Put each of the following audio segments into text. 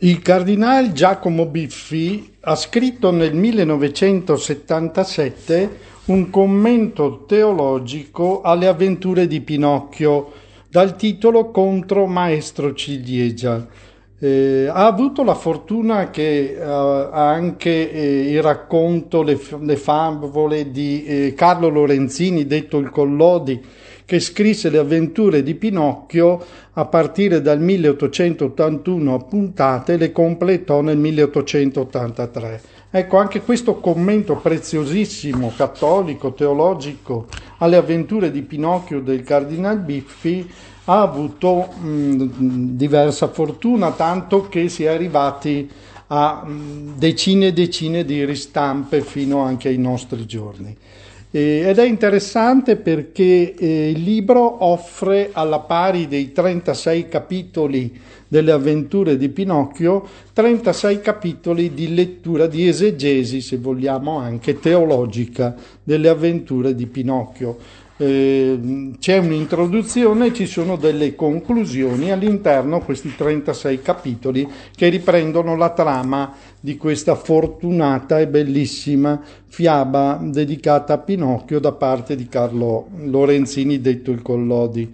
Il cardinal Giacomo Biffi ha scritto nel 1977 un commento teologico alle avventure di Pinocchio dal titolo Contro Maestro Ciliegia. Ha avuto la fortuna che anche il racconto, le favole di Carlo Lorenzini, detto il Collodi, che scrisse le avventure di Pinocchio a partire dal 1881 a puntate, le completò nel 1883. Ecco, anche questo commento preziosissimo, cattolico, teologico, alle avventure di Pinocchio del Cardinal Biffi ha avuto diversa fortuna, tanto che si è arrivati a decine e decine di ristampe fino anche ai nostri giorni. Ed è interessante perché il libro offre, alla pari dei 36 capitoli delle avventure di Pinocchio, 36 capitoli di lettura, di esegesi, se vogliamo anche teologica, delle avventure di Pinocchio. C'è un'introduzione, ci sono delle conclusioni all'interno di questi 36 capitoli che riprendono la trama di questa fortunata e bellissima fiaba dedicata a Pinocchio da parte di Carlo Lorenzini, detto il Collodi.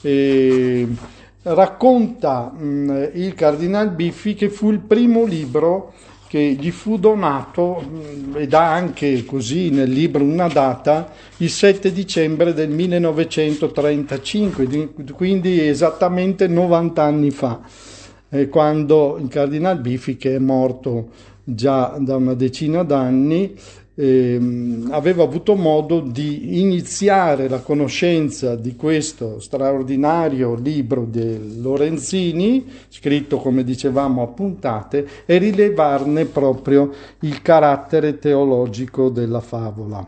Racconta il Cardinal Biffi che fu il primo libro che gli fu donato, ed ha anche così nel libro una data, il 7 dicembre del 1935, quindi esattamente 90 anni fa, quando il Cardinal Biffi, che è morto già da una decina d'anni, aveva avuto modo di iniziare la conoscenza di questo straordinario libro di Lorenzini, scritto come dicevamo a puntate, e rilevarne proprio il carattere teologico della favola.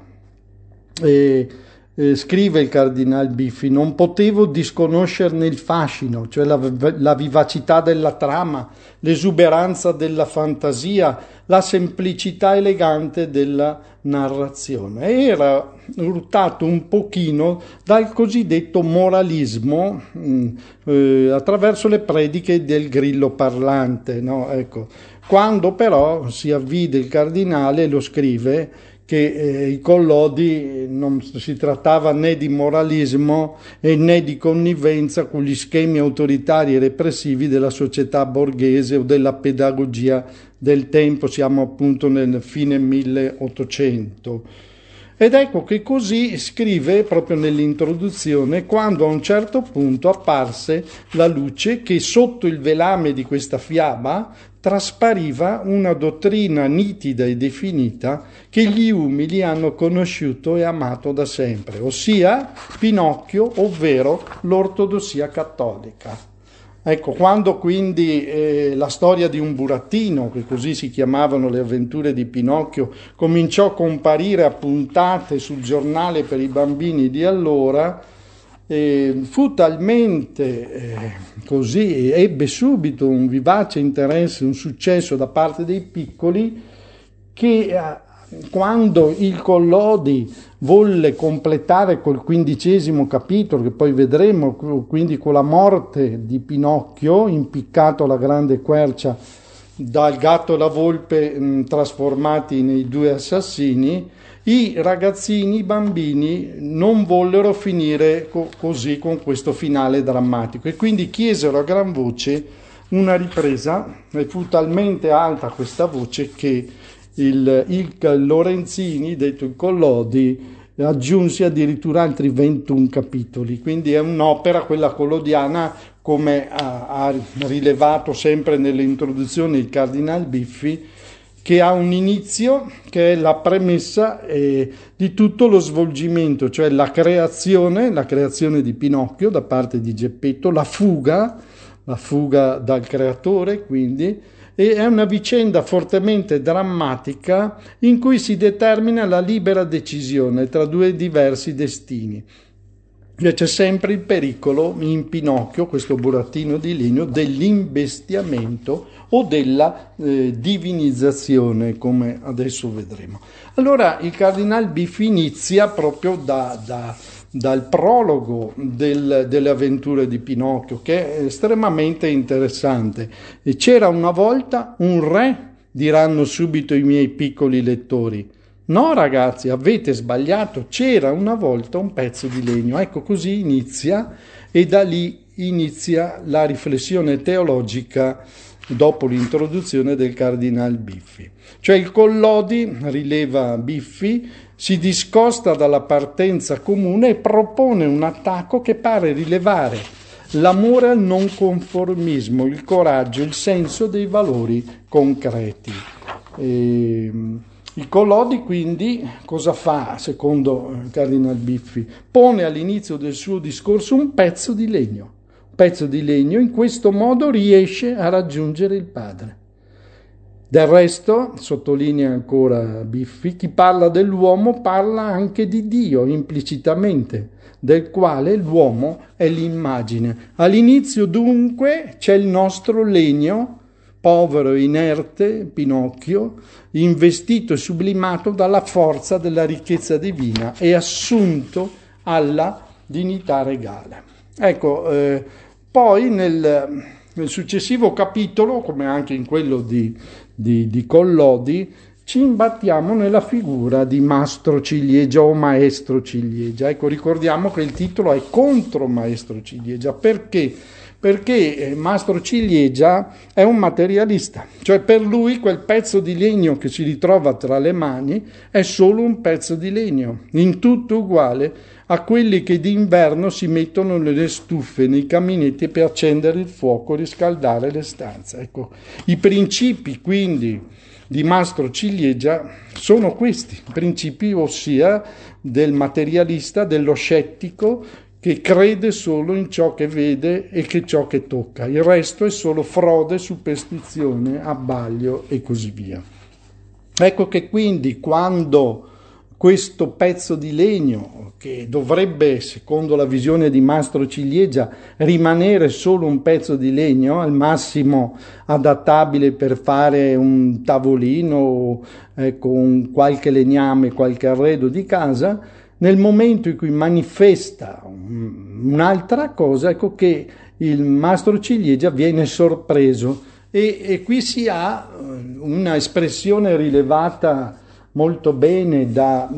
Scrive il Cardinal Biffi: non potevo disconoscerne il fascino, cioè la vivacità della trama, l'esuberanza della fantasia, la semplicità elegante della narrazione. Era urtato un pochino dal cosiddetto moralismo attraverso le prediche del grillo parlante, no? Ecco. Quando però si avvide il cardinale, lo scrive, che i Collodi non si trattava né di moralismo né di connivenza con gli schemi autoritari e repressivi della società borghese o della pedagogia del tempo, siamo appunto nel fine 1800. Ed ecco che così scrive proprio nell'introduzione, quando a un certo punto apparse la luce che sotto il velame di questa fiaba traspariva una dottrina nitida e definita che gli umili hanno conosciuto e amato da sempre, ossia Pinocchio, ovvero l'ortodossia cattolica. Ecco, quando quindi la storia di un burattino, che così si chiamavano le avventure di Pinocchio, cominciò a comparire a puntate sul giornale per i bambini di allora, fu talmente così, ebbe subito un vivace interesse, un successo da parte dei piccoli, che quando il Collodi volle completare col 15° capitolo, che poi vedremo, quindi con la morte di Pinocchio, impiccato alla grande quercia dal gatto e la volpe trasformati nei due assassini, i ragazzini, i bambini non vollero finire così, con questo finale drammatico, e quindi chiesero a gran voce una ripresa, e fu talmente alta questa voce che il Lorenzini, detto il Collodi, aggiunse addirittura altri 21 capitoli, quindi è un'opera, quella collodiana, come ha rilevato sempre nelle introduzioni il Cardinal Biffi, che ha un inizio che è la premessa di tutto lo svolgimento, cioè la creazione di Pinocchio da parte di Geppetto, la fuga dal creatore, quindi, e è una vicenda fortemente drammatica in cui si determina la libera decisione tra due diversi destini. C'è sempre il pericolo in Pinocchio, questo burattino di legno, dell'imbestiamento o della divinizzazione, come adesso vedremo. Allora il Cardinal Biffi inizia proprio dal prologo delle avventure di Pinocchio, che è estremamente interessante. E c'era una volta un re, diranno subito i miei piccoli lettori. No ragazzi, avete sbagliato, c'era una volta un pezzo di legno. Ecco, così inizia, e da lì inizia la riflessione teologica dopo l'introduzione del Cardinal Biffi. Cioè il Collodi, rileva Biffi, si discosta dalla partenza comune e propone un attacco che pare rilevare l'amore al non conformismo, il coraggio, il senso dei valori concreti. Il Collodi quindi cosa fa, secondo Cardinal Biffi? Pone all'inizio del suo discorso un pezzo di legno. Pezzo di legno, in questo modo riesce a raggiungere il Padre. Del resto, sottolinea ancora Biffi, chi parla dell'uomo parla anche di Dio implicitamente, del quale l'uomo è l'immagine. All'inizio dunque c'è il nostro legno, povero e inerte Pinocchio, investito e sublimato dalla forza della ricchezza divina e assunto alla dignità regale. Ecco, poi nel successivo capitolo, come anche in quello di Collodi, ci imbattiamo nella figura di Mastro Ciliegia o Maestro Ciliegia. Ecco, ricordiamo che il titolo è contro Maestro Ciliegia. Perché? Perché Mastro Ciliegia è un materialista, cioè per lui quel pezzo di legno che si ritrova tra le mani è solo un pezzo di legno, in tutto uguale a quelli che d'inverno si mettono nelle stufe, nei caminetti per accendere il fuoco e riscaldare le stanze. Ecco, i principi quindi di Mastro Ciliegia sono questi principi, ossia del materialista, dello scettico, che crede solo in ciò che vede e che ciò che tocca. Il resto è solo frode, superstizione, abbaglio e così via. Ecco che quindi quando questo pezzo di legno, che dovrebbe, secondo la visione di Mastro Ciliegia, rimanere solo un pezzo di legno, al massimo adattabile per fare un tavolino con qualche legname, qualche arredo di casa, nel momento in cui manifesta un'altra cosa, ecco che il Mastro Ciliegia viene sorpreso e qui si ha una espressione rilevata molto bene da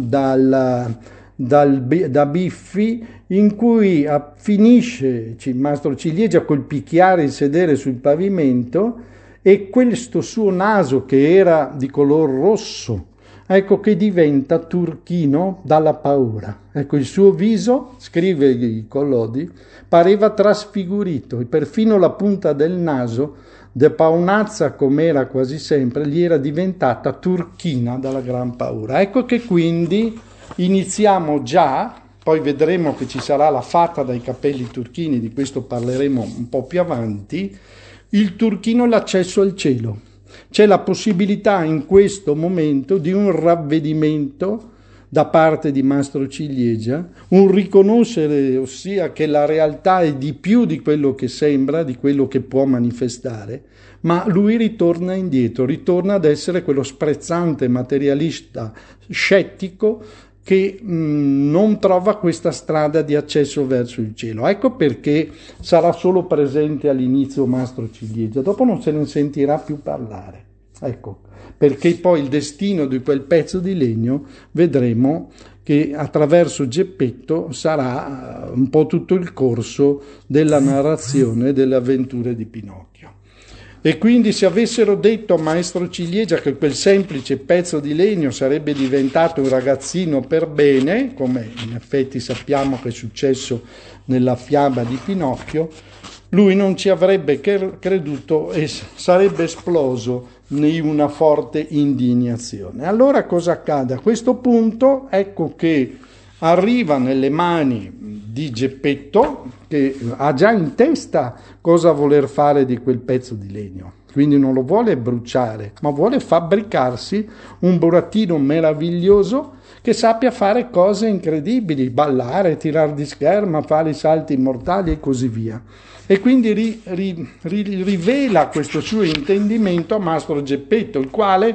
Biffi, in cui finisce il Mastro Ciliegia col picchiare il sedere sul pavimento e questo suo naso che era di color rosso, ecco che diventa turchino dalla paura. Ecco, il suo viso, scrive il Collodi, pareva trasfigurito e perfino la punta del naso, de paonazza com'era quasi sempre, gli era diventata turchina dalla gran paura. Ecco che quindi iniziamo già, poi vedremo che ci sarà la fata dai capelli turchini, di questo parleremo un po' più avanti, il turchino e l'accesso al cielo. C'è la possibilità in questo momento di un ravvedimento da parte di Mastro Ciliegia, un riconoscere, ossia che la realtà è di più di quello che sembra, di quello che può manifestare, ma lui ritorna indietro, ritorna ad essere quello sprezzante materialista scettico che non trova questa strada di accesso verso il cielo. Ecco perché sarà solo presente all'inizio Mastro Ciliegia, dopo non se ne sentirà più parlare. Ecco, perché poi il destino di quel pezzo di legno vedremo che attraverso Geppetto sarà un po' tutto il corso della narrazione delle avventure di Pinocchio. E quindi se avessero detto a Maestro Ciliegia che quel semplice pezzo di legno sarebbe diventato un ragazzino per bene, come in effetti sappiamo che è successo nella fiaba di Pinocchio, lui non ci avrebbe creduto e sarebbe esploso in una forte indignazione. Allora cosa accade? A questo punto ecco che arriva nelle mani di Geppetto, che ha già in testa cosa voler fare di quel pezzo di legno. Quindi non lo vuole bruciare, ma vuole fabbricarsi un burattino meraviglioso che sappia fare cose incredibili, ballare, tirar di scherma, fare i salti mortali e così via. E quindi rivela questo suo intendimento a Mastro Geppetto, il quale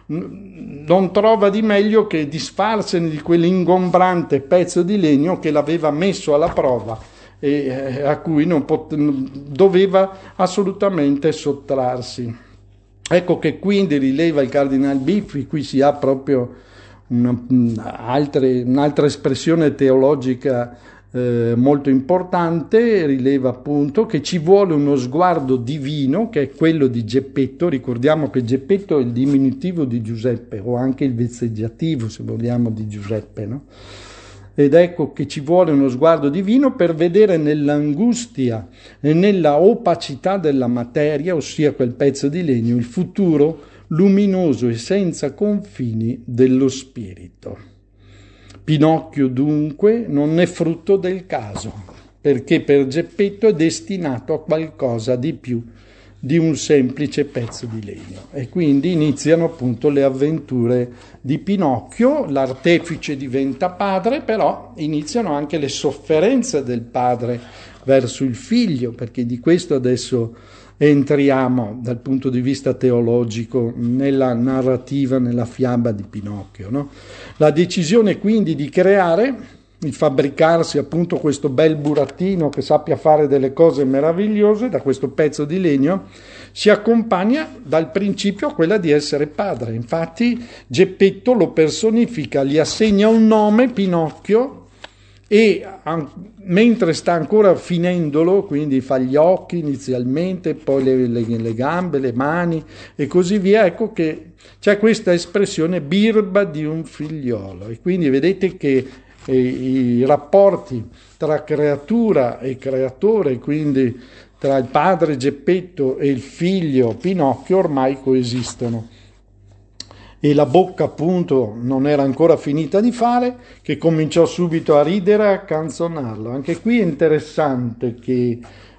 non trova di meglio che disfarsene di quell'ingombrante pezzo di legno che l'aveva messo alla prova e a cui non doveva assolutamente sottrarsi. Ecco che quindi rileva il Cardinal Biffi, qui si ha proprio un'altra espressione teologica molto importante, rileva appunto che ci vuole uno sguardo divino, che è quello di Geppetto. Ricordiamo che Geppetto è il diminutivo di Giuseppe, o anche il vezzeggiativo, se vogliamo, di Giuseppe, no? Ed ecco che ci vuole uno sguardo divino per vedere nell'angustia e nella opacità della materia, ossia quel pezzo di legno, il futuro luminoso e senza confini dello spirito. Pinocchio dunque non è frutto del caso, perché per Geppetto è destinato a qualcosa di più di un semplice pezzo di legno. E quindi iniziano appunto le avventure di Pinocchio, l'artefice diventa padre, però iniziano anche le sofferenze del padre verso il figlio, perché di questo adesso entriamo dal punto di vista teologico nella narrativa, nella fiaba di Pinocchio, no? La decisione quindi di creare, di fabbricarsi appunto questo bel burattino che sappia fare delle cose meravigliose da questo pezzo di legno, si accompagna dal principio a quella di essere padre. Infatti Geppetto lo personifica, gli assegna un nome, Pinocchio, e mentre sta ancora finendolo, quindi fa gli occhi inizialmente, poi le gambe, le mani e così via, ecco che c'è questa espressione birba di un figliolo. E quindi vedete che i rapporti tra creatura e creatore, quindi tra il padre Geppetto e il figlio Pinocchio, ormai coesistono. E la bocca appunto non era ancora finita di fare, che cominciò subito a ridere e a canzonarlo. Anche qui è interessante che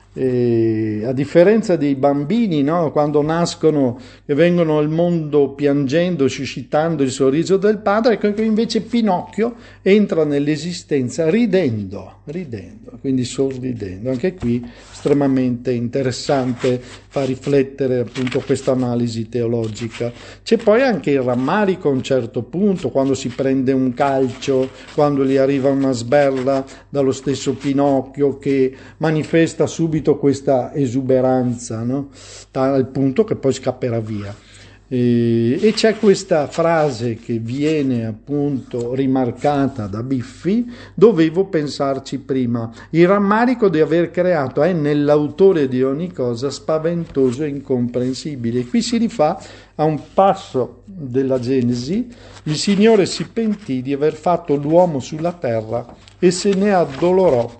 a differenza dei bambini, no? Quando nascono e vengono al mondo piangendo, suscitando il sorriso del padre, ecco che invece Pinocchio entra nell'esistenza ridendo, quindi sorridendo. Anche qui estremamente interessante, fa riflettere appunto questa analisi teologica. C'è poi anche il rammarico a un certo punto, quando si prende un calcio, quando gli arriva una sberla dallo stesso Pinocchio che manifesta subito questa esuberanza, no? Al punto che poi scapperà via. E c'è questa frase che viene appunto rimarcata da Biffi: dovevo pensarci prima. Il rammarico di aver creato è nell'autore di ogni cosa spaventoso e incomprensibile. E qui si rifà a un passo della Genesi: il Signore si pentì di aver fatto l'uomo sulla terra e se ne addolorò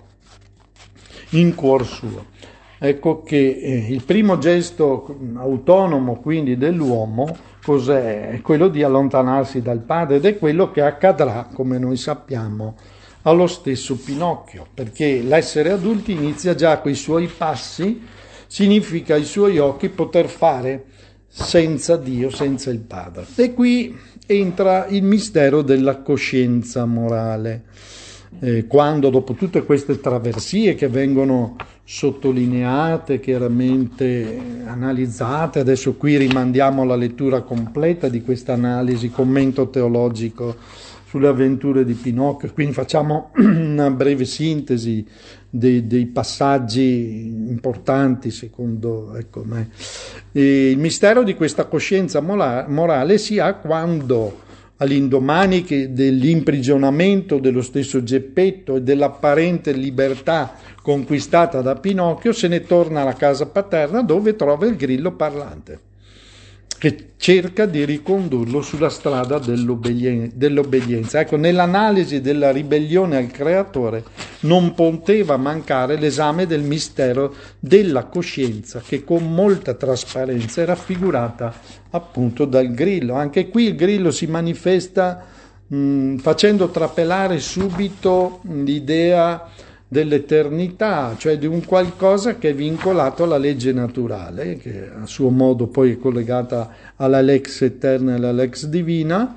in cuor suo. Ecco che il primo gesto autonomo quindi dell'uomo cos'è? È quello di allontanarsi dal padre, ed è quello che accadrà, come noi sappiamo, allo stesso Pinocchio, perché l'essere adulti inizia già con i suoi passi, significa ai suoi occhi poter fare senza Dio, senza il padre. E qui entra il mistero della coscienza morale. Quando dopo tutte queste traversie che vengono sottolineate, chiaramente analizzate, adesso qui rimandiamo alla lettura completa di questa analisi, commento teologico sulle avventure di Pinocchio, quindi facciamo una breve sintesi dei passaggi importanti secondo me. E il mistero di questa coscienza morale si ha quando, all'indomani dell'imprigionamento dello stesso Geppetto e dell'apparente libertà conquistata da Pinocchio, se ne torna alla casa paterna, dove trova il grillo parlante che cerca di ricondurlo sulla strada dell'obbedienza. Ecco, nell'analisi della ribellione al creatore non poteva mancare l'esame del mistero della coscienza, che con molta trasparenza è raffigurata appunto dal grillo. Anche qui il grillo si manifesta facendo trapelare subito l'idea dell'eternità, cioè di un qualcosa che è vincolato alla legge naturale, che a suo modo poi è collegata alla lex eterna e alla lex divina.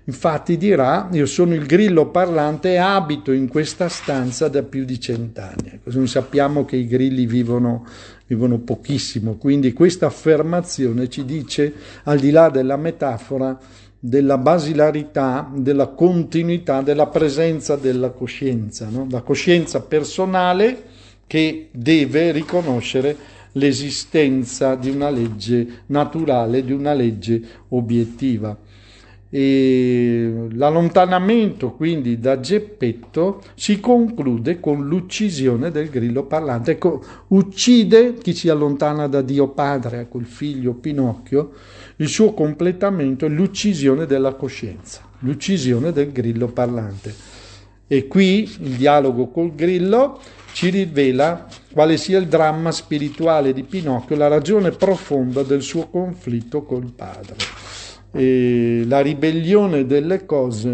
Infatti dirà: io sono il grillo parlante e abito in questa stanza da più di 100 anni. Ecco, noi sappiamo che i grilli vivono pochissimo, quindi questa affermazione ci dice, al di là della metafora, della basilarità, della continuità, della presenza della coscienza, no? La coscienza personale che deve riconoscere l'esistenza di una legge naturale, di una legge obiettiva. E l'allontanamento quindi da Geppetto si conclude con l'uccisione del grillo parlante. Ecco, uccide chi si allontana da Dio Padre, ecco il figlio Pinocchio, il suo completamento è l'uccisione della coscienza, l'uccisione del grillo parlante. E qui il dialogo col grillo ci rivela quale sia il dramma spirituale di Pinocchio, la ragione profonda del suo conflitto col padre. E la ribellione delle cose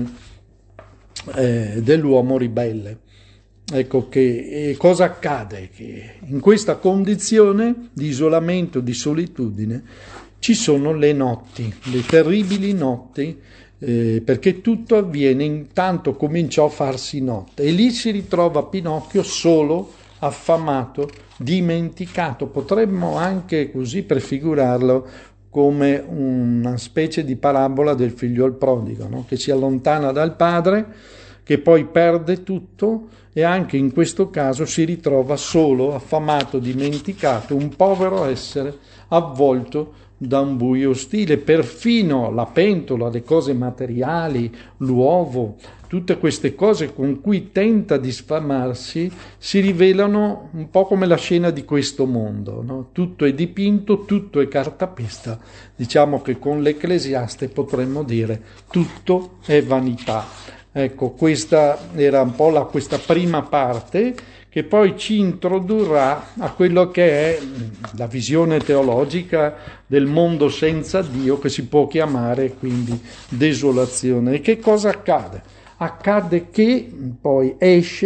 dell'uomo ribelle. Ecco che cosa accade? Che in questa condizione di isolamento, di solitudine, ci sono le notti, le terribili notti, perché tutto avviene intanto cominciò a farsi notte e lì si ritrova Pinocchio solo, affamato, dimenticato. Potremmo anche così prefigurarlo come una specie di parabola del figliol prodigo, no? Che si allontana dal padre, che poi perde tutto e anche in questo caso si ritrova solo, affamato, dimenticato, un povero essere avvolto da un buio ostile. Perfino la pentola, le cose materiali, l'uovo, tutte queste cose con cui tenta di sfamarsi si rivelano un po' come la scena di questo mondo, no? Tutto è dipinto, tutto è cartapesta. Diciamo che con l'Ecclesiaste potremmo dire tutto è vanità. Ecco, questa era un po' questa prima parte che poi ci introdurrà a quello che è la visione teologica del mondo senza Dio, che si può chiamare quindi desolazione. E che cosa accade? Accade che poi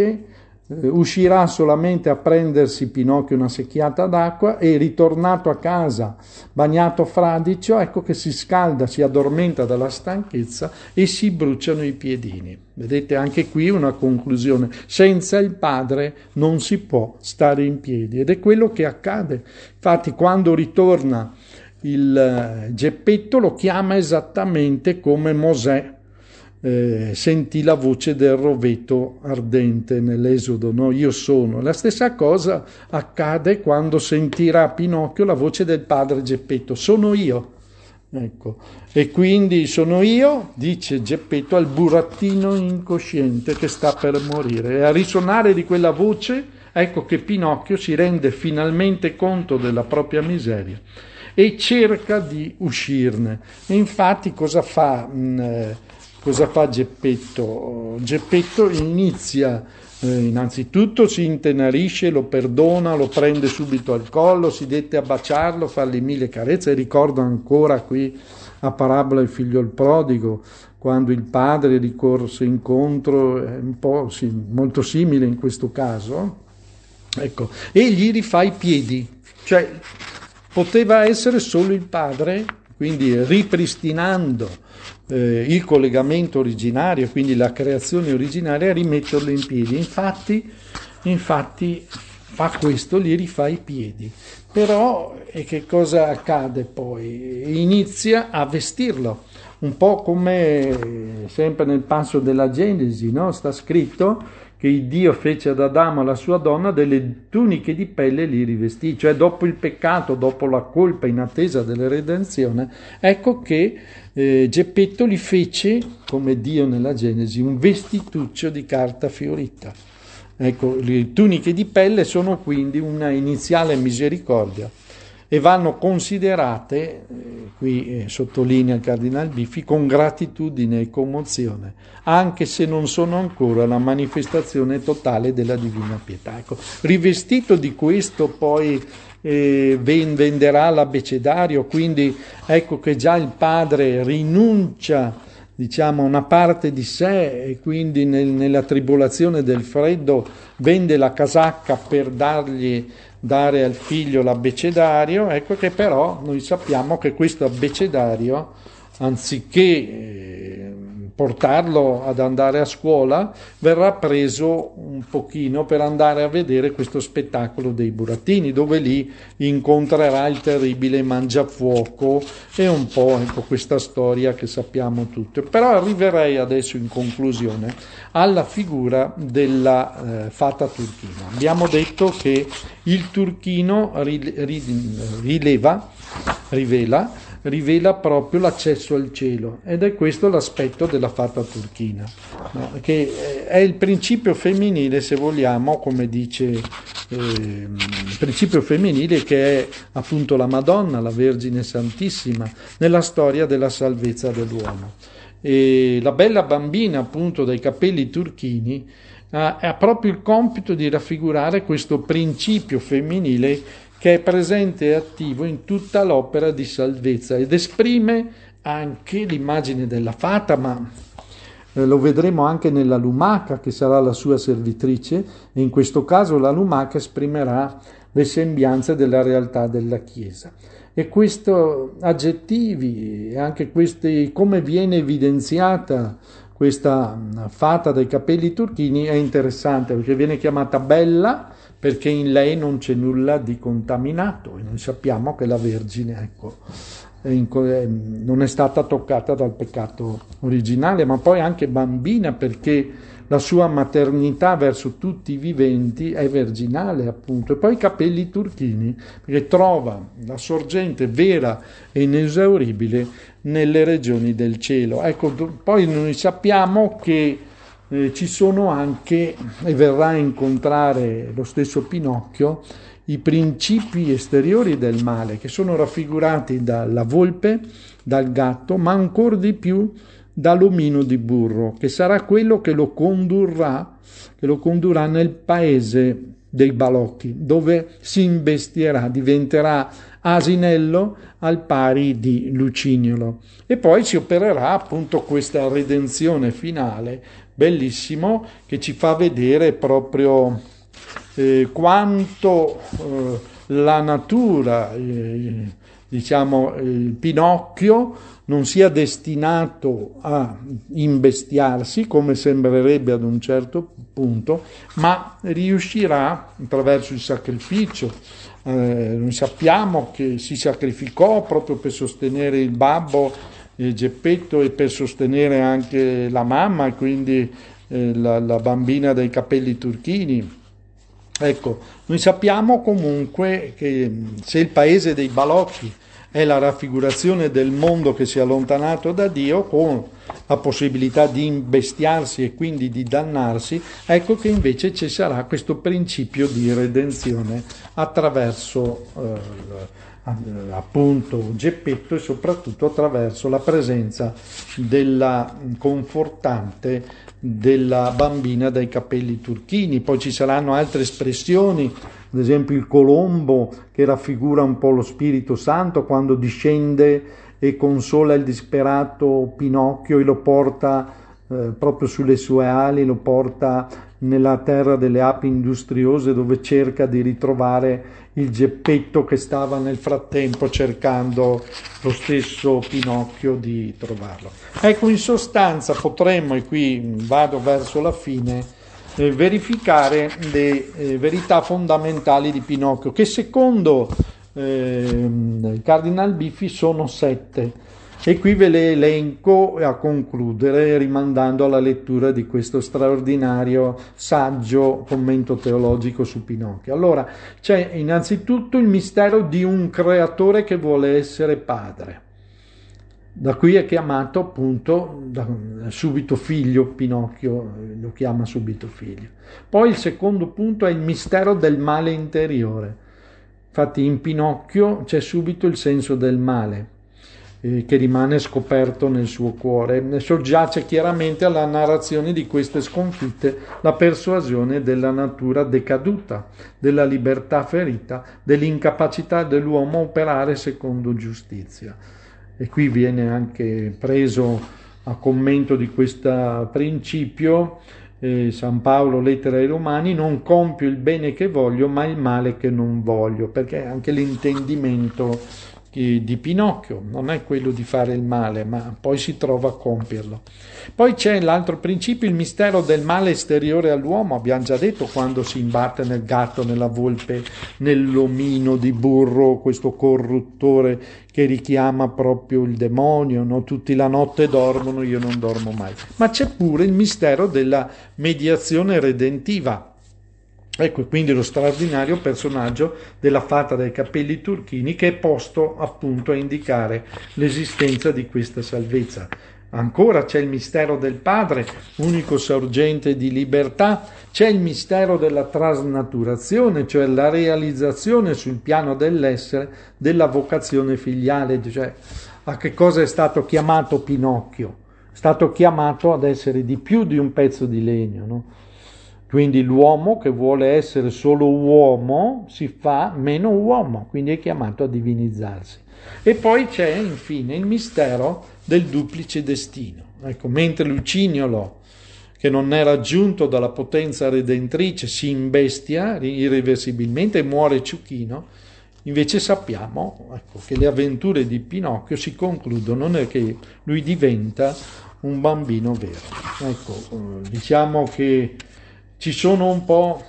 uscirà solamente a prendersi Pinocchio una secchiata d'acqua e ritornato a casa, bagnato fradicio, ecco che si scalda, si addormenta dalla stanchezza e si bruciano i piedini. Vedete anche qui una conclusione: senza il padre non si può stare in piedi, ed è quello che accade. Infatti quando ritorna il Geppetto lo chiama esattamente come Mosè sentì la voce del roveto ardente nell'Esodo, no? Io sono. La stessa cosa accade quando sentirà Pinocchio la voce del padre Geppetto: sono io. Ecco. E quindi sono io, dice Geppetto al burattino incosciente che sta per morire. E a risuonare di quella voce, ecco che Pinocchio si rende finalmente conto della propria miseria e cerca di uscirne. E infatti cosa fa Geppetto? Geppetto inizia, innanzitutto si intenerisce, lo perdona, lo prende subito al collo, si dette a baciarlo, fargli 1000 carezze. E ricordo ancora qui a parabola il figlio il prodigo, quando il padre gli corse incontro, è un po' molto simile in questo caso, ecco, e gli rifà i piedi. Cioè poteva essere solo il padre, quindi ripristinando il collegamento originario, quindi la creazione originaria, a rimetterlo in piedi. Infatti fa questo, gli rifà i piedi. Però e che cosa accade poi? Inizia a vestirlo, un po' come sempre nel passo della Genesi, no? Sta scritto che Dio fece ad Adamo, la sua donna, delle tuniche di pelle e li rivestì. Cioè dopo il peccato, dopo la colpa, in attesa della redenzione, ecco che Geppetto li fece, come Dio nella Genesi, un vestituccio di carta fiorita. Ecco, le tuniche di pelle sono quindi una iniziale misericordia e vanno considerate, qui sottolinea il Cardinal Biffi, con gratitudine e commozione, anche se non sono ancora la manifestazione totale della divina pietà. Ecco, rivestito di questo poi venderà l'abbecedario, quindi ecco che già il padre rinuncia, diciamo, a una parte di sé, e quindi nella tribolazione del freddo vende la casacca per dare al figlio l'abbecedario. Ecco che però noi sappiamo che questo abbecedario, anziché portarlo ad andare a scuola, verrà preso un pochino per andare a vedere questo spettacolo dei burattini, dove lì incontrerà il terribile mangiafuoco e un po', ecco, questa storia che sappiamo tutte. Però arriverei adesso in conclusione alla figura della fata turchina. Abbiamo detto che il turchino rivela proprio l'accesso al cielo, ed è questo l'aspetto della fata turchina, no? Che è il principio femminile, se vogliamo, come dice il principio femminile, che è appunto la Madonna, la Vergine Santissima, nella storia della salvezza dell'uomo. E la bella bambina, appunto, dai capelli turchini ha proprio il compito di raffigurare questo principio femminile che è presente e attivo in tutta l'opera di salvezza, ed esprime anche l'immagine della fata, ma lo vedremo anche nella lumaca, che sarà la sua servitrice, e in questo caso la lumaca esprimerà le sembianze della realtà della Chiesa. E questi aggettivi, e anche questi, come viene evidenziata questa fata dai capelli turchini, è interessante, perché viene chiamata bella perché in lei non c'è nulla di contaminato, e noi sappiamo che la Vergine, ecco, non è stata toccata dal peccato originale, ma poi anche bambina, perché la sua maternità verso tutti i viventi è virginale, appunto. E poi i capelli turchini, perché trova la sorgente vera e inesauribile nelle regioni del cielo. Ecco, poi noi sappiamo che ci sono anche, e verrà a incontrare lo stesso Pinocchio, i principi esteriori del male, che sono raffigurati dalla volpe, dal gatto, ma ancora di più dall'omino di burro, che sarà quello che lo condurrà nel paese dei balocchi, dove si imbestierà, diventerà asinello al pari di Lucignolo. E poi si opererà appunto questa redenzione finale, bellissimo, che ci fa vedere proprio quanto la natura, diciamo, Pinocchio non sia destinato a imbestiarsi, come sembrerebbe ad un certo punto, ma riuscirà attraverso il sacrificio. Noi sappiamo che si sacrificò proprio per sostenere il babbo Geppetto, e per sostenere anche la mamma, quindi la bambina dai capelli turchini. Ecco, noi sappiamo comunque che se il paese dei balocchi è la raffigurazione del mondo che si è allontanato da Dio, con la possibilità di imbestiarsi e quindi di dannarsi, ecco che invece ci sarà questo principio di redenzione attraverso appunto Geppetto, e soprattutto attraverso la presenza della confortante della bambina dai capelli turchini. Poi ci saranno altre espressioni, ad esempio il colombo, che raffigura un po' lo Spirito Santo quando discende e consola il disperato Pinocchio e lo porta proprio sulle sue ali, lo porta nella terra delle api industriose, dove cerca di ritrovare il Geppetto che stava nel frattempo cercando lo stesso Pinocchio di trovarlo. Ecco, in sostanza potremmo, e qui vado verso la fine, verificare le verità fondamentali di Pinocchio, che secondo il Cardinal Biffi sono 7. E qui ve le elenco a concludere, rimandando alla lettura di questo straordinario saggio commento teologico su Pinocchio. Allora, c'è innanzitutto il mistero di un creatore che vuole essere padre. Da qui è chiamato appunto subito figlio, Pinocchio lo chiama subito figlio. Poi il secondo punto è il mistero del male interiore. Infatti in Pinocchio c'è subito il senso del male, che rimane scoperto nel suo cuore. Soggiace chiaramente alla narrazione di queste sconfitte la persuasione della natura decaduta, della libertà ferita, dell'incapacità dell'uomo a operare secondo giustizia. E qui viene anche preso a commento di questo principio San Paolo, lettera ai Romani: non compio il bene che voglio, ma il male che non voglio, perché anche l'intendimento di Pinocchio, non è quello di fare il male, ma poi si trova a compierlo. Poi c'è l'altro principio, il mistero del male esteriore all'uomo, abbiamo già detto, quando si imbatte nel gatto, nella volpe, nell'omino di burro, questo corruttore che richiama proprio il demonio, no? Tutti la notte dormono, io non dormo mai. Ma c'è pure il mistero della mediazione redentiva. Ecco quindi lo straordinario personaggio della fata dai capelli turchini, che è posto appunto a indicare l'esistenza di questa salvezza. Ancora c'è il mistero del Padre, unico sorgente di libertà, c'è il mistero della trasnaturazione, cioè la realizzazione sul piano dell'essere della vocazione filiale, cioè a che cosa è stato chiamato Pinocchio? È stato chiamato ad essere di più di un pezzo di legno, no? Quindi l'uomo che vuole essere solo uomo si fa meno uomo, quindi è chiamato a divinizzarsi. E poi c'è infine il mistero del duplice destino. Ecco, mentre Luciniolo, che non è raggiunto dalla potenza redentrice, si imbestia irreversibilmente e muore Ciuchino, invece sappiamo, ecco, che le avventure di Pinocchio si concludono nel che lui diventa un bambino vero. Ecco, diciamo che ci sono un po'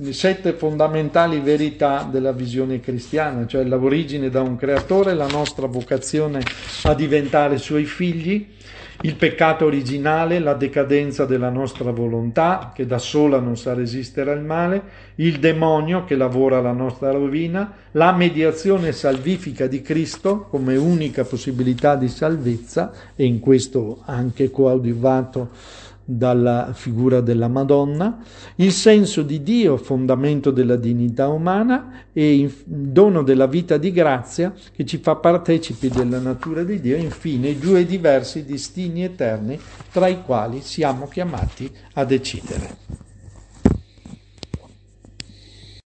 7 fondamentali verità della visione cristiana, cioè l'origine da un creatore, la nostra vocazione a diventare suoi figli, il peccato originale, la decadenza della nostra volontà, che da sola non sa resistere al male, il demonio che lavora la nostra rovina, la mediazione salvifica di Cristo come unica possibilità di salvezza, e in questo anche coadiuvato dalla figura della Madonna, il senso di Dio, fondamento della dignità umana, e il dono della vita di grazia che ci fa partecipi della natura di Dio, e infine i 2 diversi destini eterni tra i quali siamo chiamati a decidere.